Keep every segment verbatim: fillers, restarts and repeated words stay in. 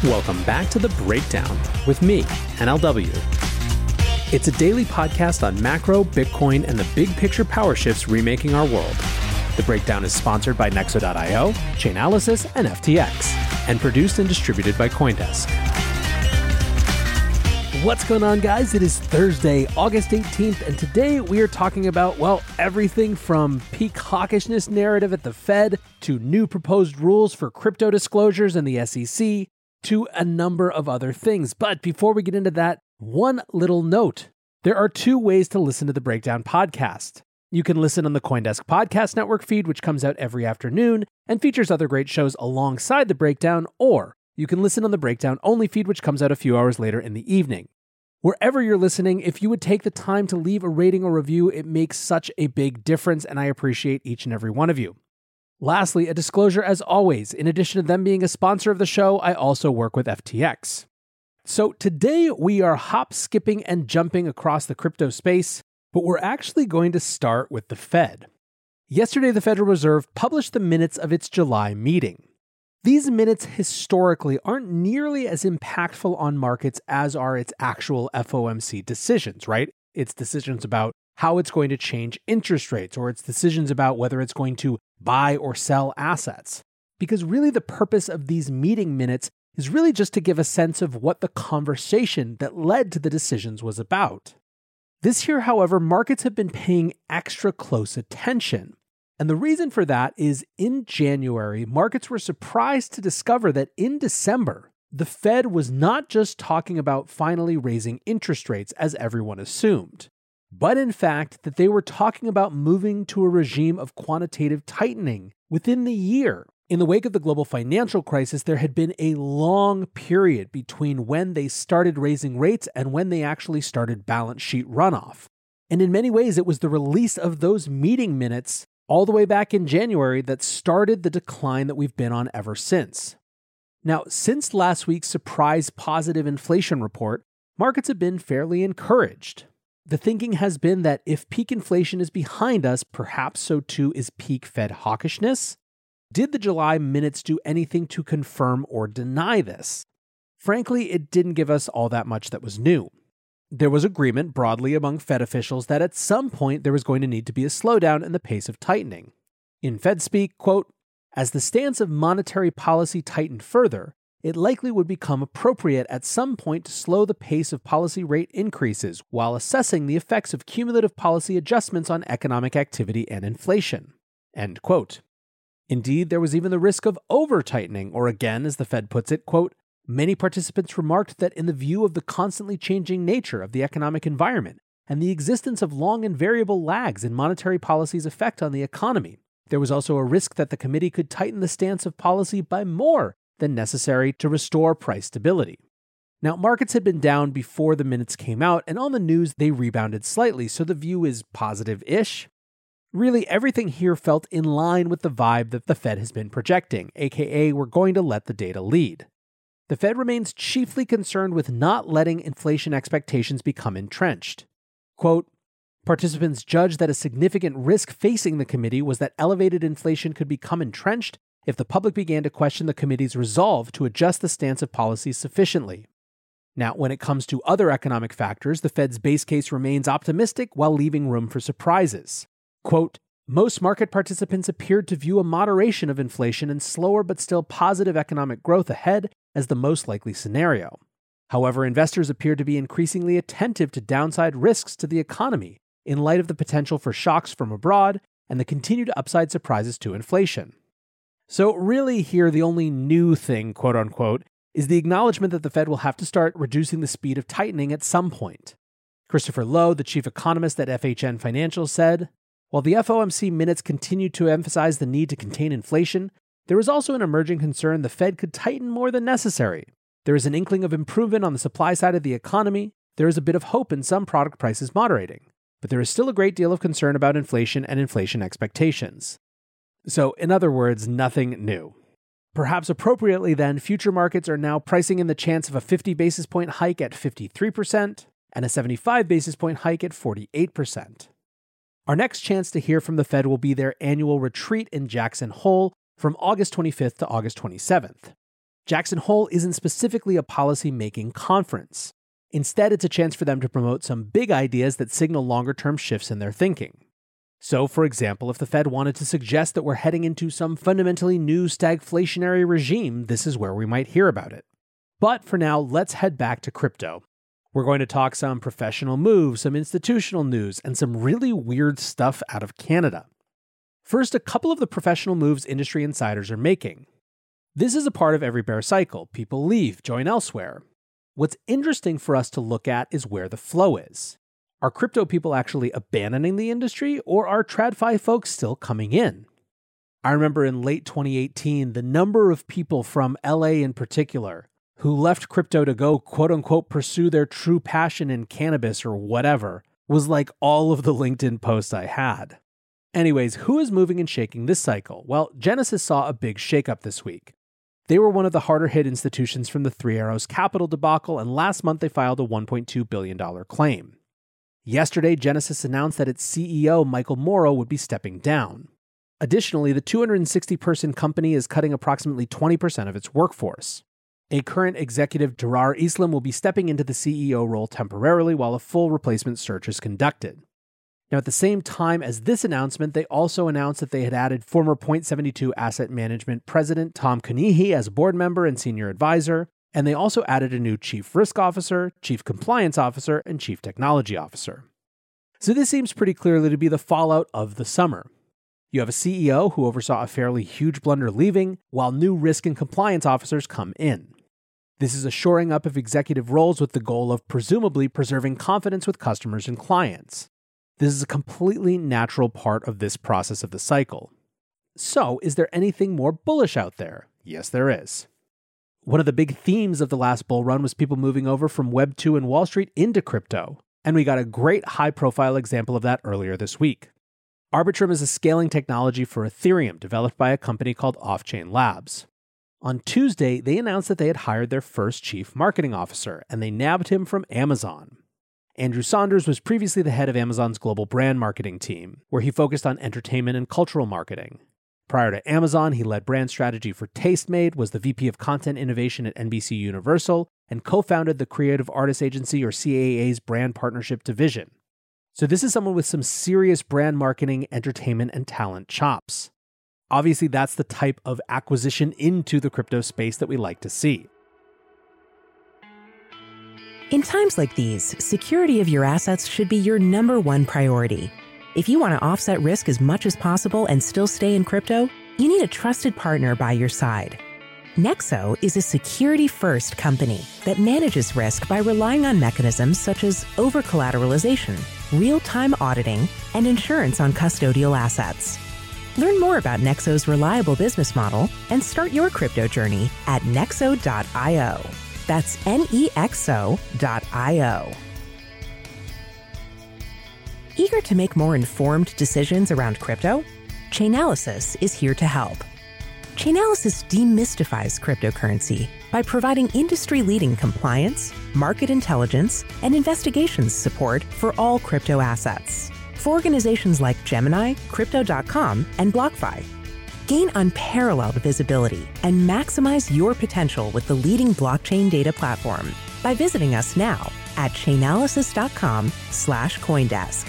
Welcome back to The Breakdown with me, N L W. It's a daily podcast on macro, Bitcoin, and the big picture power shifts remaking our world. The Breakdown is sponsored by Nexo dot io, Chainalysis, and F T X, and produced and distributed by CoinDesk. What's going on, guys? It is Thursday, August eighteenth, and today we are talking about, well, everything from peak hawkishness narrative at the Fed to new proposed rules for crypto disclosures in the S E C to a number of other things. But before we get into that, one little note. There are two ways to listen to the Breakdown podcast. You can listen on the CoinDesk Podcast Network feed, which comes out every afternoon and features other great shows alongside the Breakdown, or you can listen on the Breakdown only feed, which comes out a few hours later in the evening. Wherever you're listening, if you would take the time to leave a rating or review, it makes such a big difference, and I appreciate each and every one of you. Lastly, a disclosure as always, in addition to them being a sponsor of the show, I also work with F T X. So today we are hop, skipping, and jumping across the crypto space, but we're actually going to start with the Fed. Yesterday, the Federal Reserve published the minutes of its July meeting. These minutes historically aren't nearly as impactful on markets as are its actual F O M C decisions, right? Its decisions about how it's going to change interest rates, or its decisions about whether it's going to buy or sell assets. Because really the purpose of these meeting minutes is really just to give a sense of what the conversation that led to the decisions was about. This year, however, markets have been paying extra close attention. And the reason for that is in January, markets were surprised to discover that in December, the Fed was not just talking about finally raising interest rates as everyone assumed, but in fact that they were talking about moving to a regime of quantitative tightening within the year. In the wake of the global financial crisis, there had been a long period between when they started raising rates and when they actually started balance sheet runoff. And in many ways, it was the release of those meeting minutes all the way back in January that started the decline that we've been on ever since. Now, since last week's surprise positive inflation report, markets have been fairly encouraged. The thinking has been that if peak inflation is behind us, perhaps so too is peak Fed hawkishness. Did the July minutes do anything to confirm or deny this? Frankly, it didn't give us all that much that was new. There was agreement broadly among Fed officials that at some point there was going to need to be a slowdown in the pace of tightening. In Fed speak, quote, as the stance of monetary policy tightened further, it likely would become appropriate at some point to slow the pace of policy rate increases while assessing the effects of cumulative policy adjustments on economic activity and inflation. End quote. Indeed, there was even the risk of over-tightening, or again, as the Fed puts it, quote, many participants remarked that in the view of the constantly changing nature of the economic environment and the existence of long and variable lags in monetary policy's effect on the economy, there was also a risk that the committee could tighten the stance of policy by more than necessary to restore price stability. Now, markets had been down before the minutes came out, and on the news they rebounded slightly, so the view is positive-ish. Really, everything here felt in line with the vibe that the Fed has been projecting, aka we're going to let the data lead. The Fed remains chiefly concerned with not letting inflation expectations become entrenched. Quote, participants judged that a significant risk facing the committee was that elevated inflation could become entrenched if the public began to question the committee's resolve to adjust the stance of policy sufficiently. Now, when it comes to other economic factors, the Fed's base case remains optimistic while leaving room for surprises. Quote, most market participants appeared to view a moderation of inflation and slower but still positive economic growth ahead as the most likely scenario. However, investors appeared to be increasingly attentive to downside risks to the economy in light of the potential for shocks from abroad and the continued upside surprises to inflation. So really here, the only new thing, quote unquote, is the acknowledgement that the Fed will have to start reducing the speed of tightening at some point. Christopher Lowe, the chief economist at F H N Financial, said, while the F O M C minutes continue to emphasize the need to contain inflation, there is also an emerging concern the Fed could tighten more than necessary. There is an inkling of improvement on the supply side of the economy. There is a bit of hope in some product prices moderating. But there is still a great deal of concern about inflation and inflation expectations. So, in other words, nothing new. Perhaps appropriately then, future markets are now pricing in the chance of a fifty basis point hike at fifty-three percent and a seventy-five basis point hike at forty-eight percent. Our next chance to hear from the Fed will be their annual retreat in Jackson Hole from August twenty-fifth to August twenty-seventh. Jackson Hole isn't specifically a policy-making conference. Instead, it's a chance for them to promote some big ideas that signal longer-term shifts in their thinking. So, for example, if the Fed wanted to suggest that we're heading into some fundamentally new stagflationary regime, this is where we might hear about it. But for now, let's head back to crypto. We're going to talk some professional moves, some institutional news, and some really weird stuff out of Canada. First, a couple of the professional moves industry insiders are making. This is a part of every bear cycle. People leave, join elsewhere. What's interesting for us to look at is where the flow is. Are crypto people actually abandoning the industry, or are TradFi folks still coming in? I remember in late twenty eighteen, the number of people from L A in particular who left crypto to go quote-unquote pursue their true passion in cannabis or whatever was like all of the LinkedIn posts I had. Anyways, who is moving and shaking this cycle? Well, Genesis saw a big shakeup this week. They were one of the harder-hit institutions from the Three Arrows Capital debacle, and last month they filed a one point two billion dollars claim. Yesterday, Genesis announced that its C E O, Michael Morrow, would be stepping down. Additionally, the two hundred sixty person company is cutting approximately twenty percent of its workforce. A current executive, Durar Islam, will be stepping into the C E O role temporarily while a full replacement search is conducted. Now, at the same time as this announcement, they also announced that they had added former Point seventy-two Asset Management President Tom Kanihi as board member and senior advisor, and they also added a new Chief Risk Officer, Chief Compliance Officer, and Chief Technology Officer. So this seems pretty clearly to be the fallout of the summer. You have a C E O who oversaw a fairly huge blunder leaving, while new risk and compliance officers come in. This is a shoring up of executive roles with the goal of presumably preserving confidence with customers and clients. This is a completely natural part of this process of the cycle. So, is there anything more bullish out there? Yes, there is. One of the big themes of the last bull run was people moving over from Web two and Wall Street into crypto, and we got a great high-profile example of that earlier this week. Arbitrum is a scaling technology for Ethereum developed by a company called Offchain Labs. On Tuesday, they announced that they had hired their first chief marketing officer, and they nabbed him from Amazon. Andrew Saunders was previously the head of Amazon's global brand marketing team, where he focused on entertainment and cultural marketing. Prior to Amazon, he led brand strategy for Tastemade, was the V P of Content Innovation at N B C Universal, and co-founded the Creative Artists Agency, or C A A's brand partnership division. So this is someone with some serious brand marketing, entertainment, and talent chops. Obviously, that's the type of acquisition into the crypto space that we like to see. In times like these, security of your assets should be your number one priority. If you want to offset risk as much as possible and still stay in crypto, you need a trusted partner by your side. Nexo is a security-first company that manages risk by relying on mechanisms such as over-collateralization, real-time auditing, and insurance on custodial assets. Learn more about Nexo's reliable business model and start your crypto journey at nexo dot io. That's N E X O dot I O. Eager to make more informed decisions around crypto? Chainalysis is here to help. Chainalysis demystifies cryptocurrency by providing industry-leading compliance, market intelligence, and investigations support for all crypto assets for organizations like Gemini, Crypto dot com, and BlockFi. Gain unparalleled visibility and maximize your potential with the leading blockchain data platform by visiting us now at chainalysis dot com slash coindesk.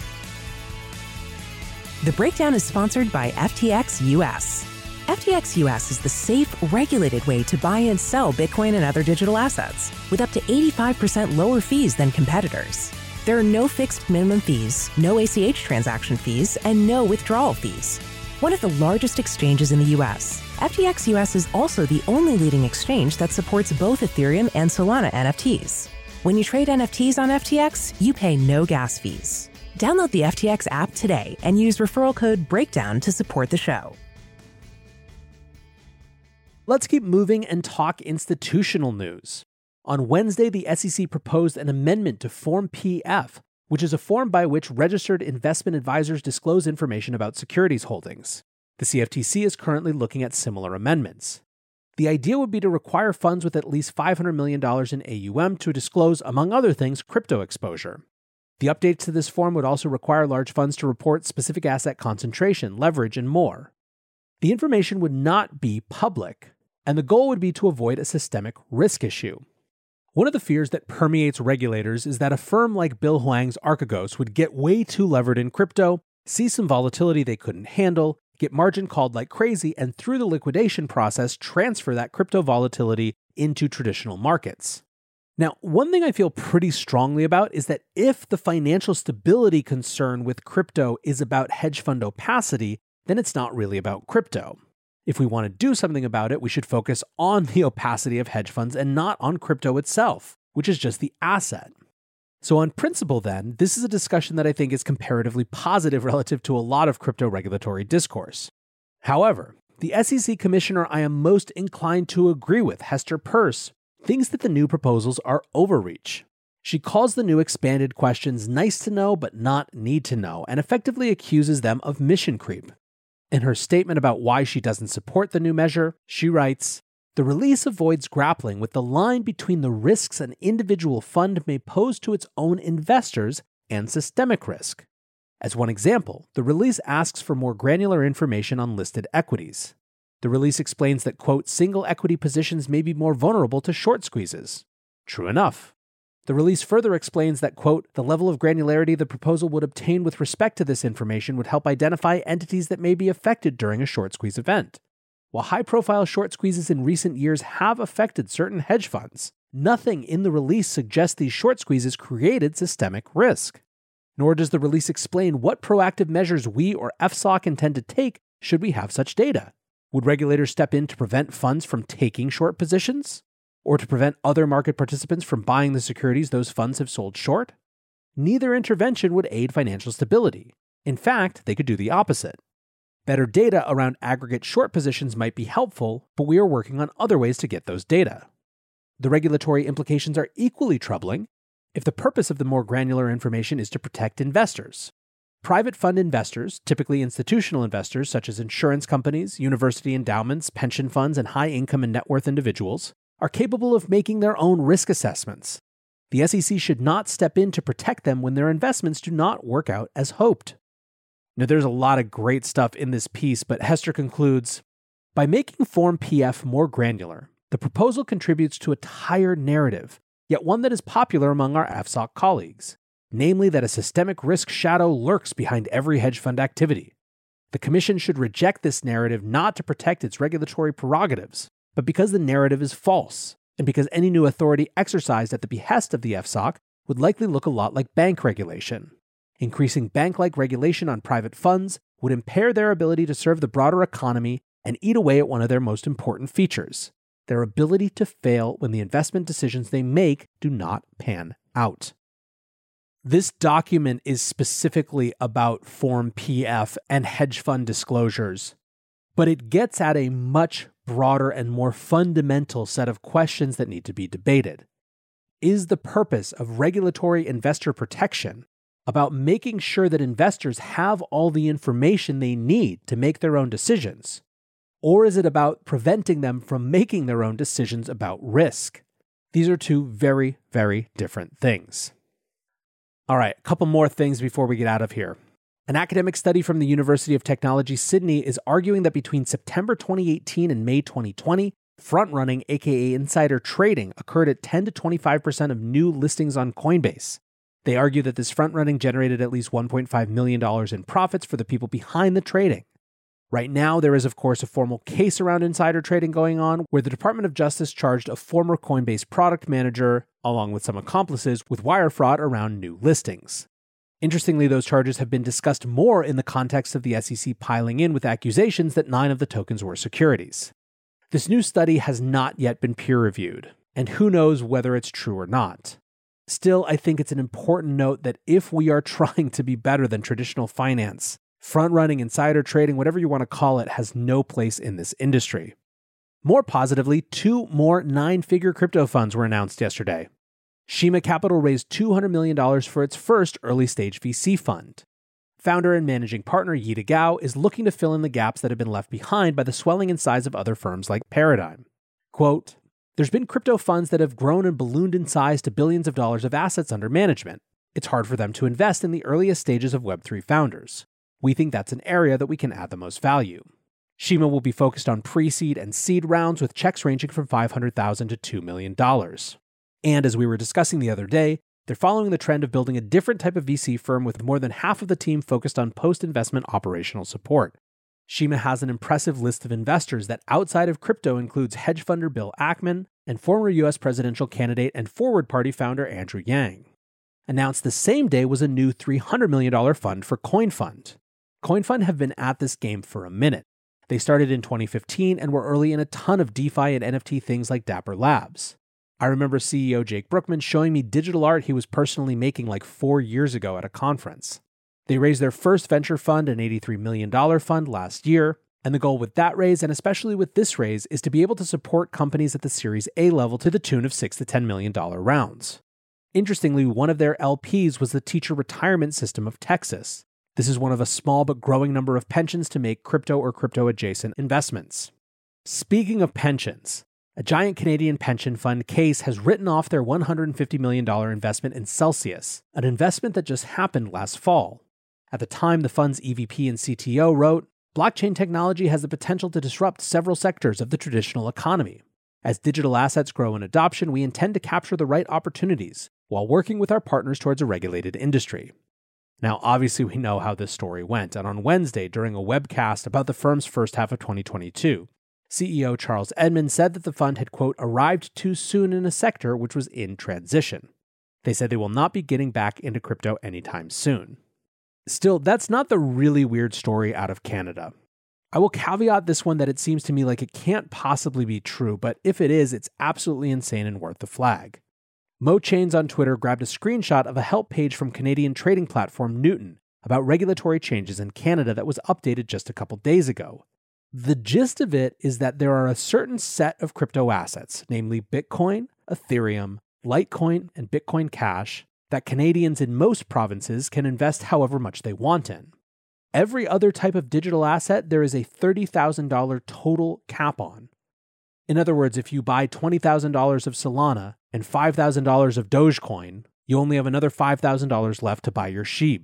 The breakdown is sponsored by F T X U S. F T X U S is the safe, regulated way to buy and sell Bitcoin and other digital assets with up to eighty-five percent lower fees than competitors. There are no fixed minimum fees, no A C H transaction fees, and no withdrawal fees. One of the largest exchanges in the U S, F T X U S is also the only leading exchange that supports both Ethereum and Solana N F Ts. When you trade N F Ts on F T X, you pay no gas fees. Download the F T X app today and use referral code BREAKDOWN to support the show. Let's keep moving and talk institutional news. On Wednesday, the S E C proposed an amendment to Form P F, which is a form by which registered investment advisors disclose information about securities holdings. The C F T C is currently looking at similar amendments. The idea would be to require funds with at least five hundred million dollars in A U M to disclose, among other things, crypto exposure. The updates to this form would also require large funds to report specific asset concentration, leverage, and more. The information would not be public, and the goal would be to avoid a systemic risk issue. One of the fears that permeates regulators is that a firm like Bill Hwang's Archegos would get way too levered in crypto, see some volatility they couldn't handle, get margin called like crazy, and through the liquidation process, transfer that crypto volatility into traditional markets. Now, one thing I feel pretty strongly about is that if the financial stability concern with crypto is about hedge fund opacity, then it's not really about crypto. If we want to do something about it, we should focus on the opacity of hedge funds and not on crypto itself, which is just the asset. So on principle then, this is a discussion that I think is comparatively positive relative to a lot of crypto regulatory discourse. However, the S E C commissioner I am most inclined to agree with, Hester Peirce, thinks that the new proposals are overreach. She calls the new expanded questions nice to know but not need to know, and effectively accuses them of mission creep. In her statement about why she doesn't support the new measure, she writes, "The release avoids grappling with the line between the risks an individual fund may pose to its own investors and systemic risk. As one example, the release asks for more granular information on listed equities. The release explains that, quote, single equity positions may be more vulnerable to short squeezes. True enough. The release further explains that, quote, the level of granularity the proposal would obtain with respect to this information would help identify entities that may be affected during a short squeeze event. While high-profile short squeezes in recent years have affected certain hedge funds, nothing in the release suggests these short squeezes created systemic risk. Nor does the release explain what proactive measures we or F S O C intend to take should we have such data. Would regulators step in to prevent funds from taking short positions? Or to prevent other market participants from buying the securities those funds have sold short? Neither intervention would aid financial stability. In fact, they could do the opposite. Better data around aggregate short positions might be helpful, but we are working on other ways to get those data. The regulatory implications are equally troubling if the purpose of the more granular information is to protect investors. Private fund investors, typically institutional investors such as insurance companies, university endowments, pension funds, and high-income and net worth individuals, are capable of making their own risk assessments. The S E C should not step in to protect them when their investments do not work out as hoped. Now, there's a lot of great stuff in this piece, but Hester concludes, by making Form P F more granular, the proposal contributes to a tired narrative, yet one that is popular among our F S O C colleagues, namely that a systemic risk shadow lurks behind every hedge fund activity. The Commission should reject this narrative not to protect its regulatory prerogatives, but because the narrative is false, and because any new authority exercised at the behest of the F S O C would likely look a lot like bank regulation. Increasing bank-like regulation on private funds would impair their ability to serve the broader economy and eat away at one of their most important features, their ability to fail when the investment decisions they make do not pan out. This document is specifically about Form P F and hedge fund disclosures, but it gets at a much broader and more fundamental set of questions that need to be debated. Is the purpose of regulatory investor protection about making sure that investors have all the information they need to make their own decisions? Or is it about preventing them from making their own decisions about risk? These are two very, very different things. All right, a couple more things before we get out of here. An academic study from the University of Technology, Sydney, is arguing that between September twenty eighteen and May twenty twenty, front-running, aka insider trading, occurred at ten to twenty-five percent of new listings on Coinbase. They argue that this front-running generated at least one point five million dollars in profits for the people behind the trading. Right now, there is, of course, a formal case around insider trading going on, where the Department of Justice charged a former Coinbase product manager, along with some accomplices, with wire fraud around new listings. Interestingly, those charges have been discussed more in the context of the S E C piling in with accusations that nine of the tokens were securities. This new study has not yet been peer-reviewed, and who knows whether it's true or not. Still, I think it's an important note that if we are trying to be better than traditional finance, front-running, insider trading, whatever you want to call it, has no place in this industry. More positively, two more nine-figure crypto funds were announced yesterday. Shima Capital raised two hundred million dollars for its first early-stage V C fund. Founder and managing partner Yida Gao is looking to fill in the gaps that have been left behind by the swelling in size of other firms like Paradigm. Quote, "There's been crypto funds that have grown and ballooned in size to billions of dollars of assets under management. It's hard for them to invest in the earliest stages of Web three founders. We think that's an area that we can add the most value." Shima will be focused on pre-seed and seed rounds with checks ranging from five hundred thousand dollars to two million dollars. And as we were discussing the other day, they're following the trend of building a different type of V C firm with more than half of the team focused on post-investment operational support. Shima has an impressive list of investors that outside of crypto includes hedge funder Bill Ackman and former U S presidential candidate and Forward Party founder Andrew Yang. Announced the same day was a new three hundred million dollars fund for CoinFund. CoinFund have been at this game for a minute. They started in twenty fifteen and were early in a ton of DeFi and N F T things like Dapper Labs. I remember C E O Jake Brookman showing me digital art he was personally making like four years ago at a conference. They raised their first venture fund, an eighty-three million dollars fund, last year, and the goal with that raise, and especially with this raise, is to be able to support companies at the Series A level to the tune of six to ten million dollars rounds. Interestingly, one of their L Ps was the Teacher Retirement System of Texas. This is one of a small but growing number of pensions to make crypto or crypto-adjacent investments. Speaking of pensions, a giant Canadian pension fund, Case, has written off their one hundred fifty million dollars investment in Celsius, an investment that just happened last fall. At the time, the fund's E V P and C T O wrote, "Blockchain technology has the potential to disrupt several sectors of the traditional economy. As digital assets grow in adoption, we intend to capture the right opportunities while working with our partners towards a regulated industry." Now, obviously, we know how this story went, and on Wednesday, during a webcast about the firm's first half of twenty twenty-two, C E O Charles Edmond said that the fund had, quote, arrived too soon in a sector which was in transition. They said they will not be getting back into crypto anytime soon. Still, that's not the really weird story out of Canada. I will caveat this one that it seems to me like it can't possibly be true, but if it is, it's absolutely insane and worth the flag. Mo Chains on Twitter grabbed a screenshot of a help page from Canadian trading platform Newton about regulatory changes in Canada that was updated just a couple days ago. The gist of it is that there are a certain set of crypto assets, namely Bitcoin, Ethereum, Litecoin, and Bitcoin Cash, that Canadians in most provinces can invest however much they want in. Every other type of digital asset there is a thirty thousand dollars total cap on. In other words, if you buy twenty thousand dollars of Solana and five thousand dollars of Dogecoin, you only have another five thousand dollars left to buy your SHIB.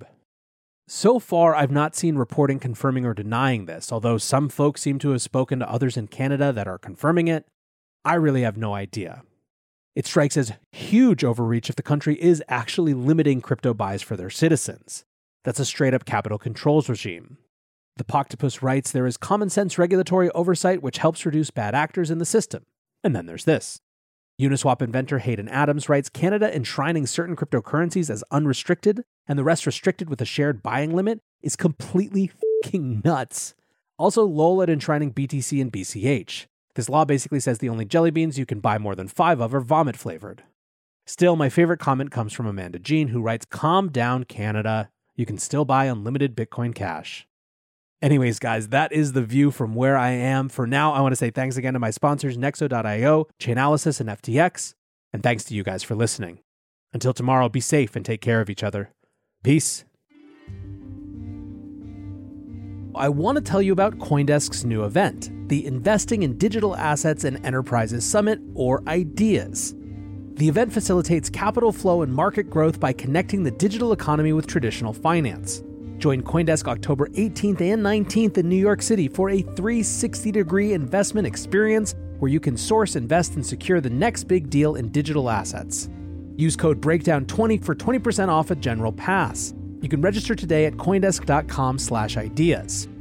So far, I've not seen reporting confirming or denying this, although some folks seem to have spoken to others in Canada that are confirming it. I really have no idea. It strikes as huge overreach if the country is actually limiting crypto buys for their citizens. That's a straight-up capital controls regime. The Poctopus writes there is common sense regulatory oversight which helps reduce bad actors in the system. And then there's this. Uniswap inventor Hayden Adams writes Canada enshrining certain cryptocurrencies as unrestricted and the rest restricted with a shared buying limit is completely f***ing nuts. Also, lol at enshrining B T C and B C H. This law basically says the only jelly beans you can buy more than five of are vomit flavored. Still, my favorite comment comes from Amanda Jean, who writes, calm down, Canada. You can still buy unlimited Bitcoin Cash. Anyways, guys, that is the view from where I am. For now, I want to say thanks again to my sponsors, Nexo dot io, Chainalysis, and F T X, and thanks to you guys for listening. Until tomorrow, be safe and take care of each other. Peace. I want to tell you about CoinDesk's new event, the Investing in Digital Assets and Enterprises Summit, or IDEAS. The event facilitates capital flow and market growth by connecting the digital economy with traditional finance. Join CoinDesk October eighteenth and nineteenth in New York City for a three sixty degree investment experience where you can source, invest, and secure the next big deal in digital assets. Use code breakdown twenty for twenty percent off a general pass. You can register today at coindesk dot com slash ideas.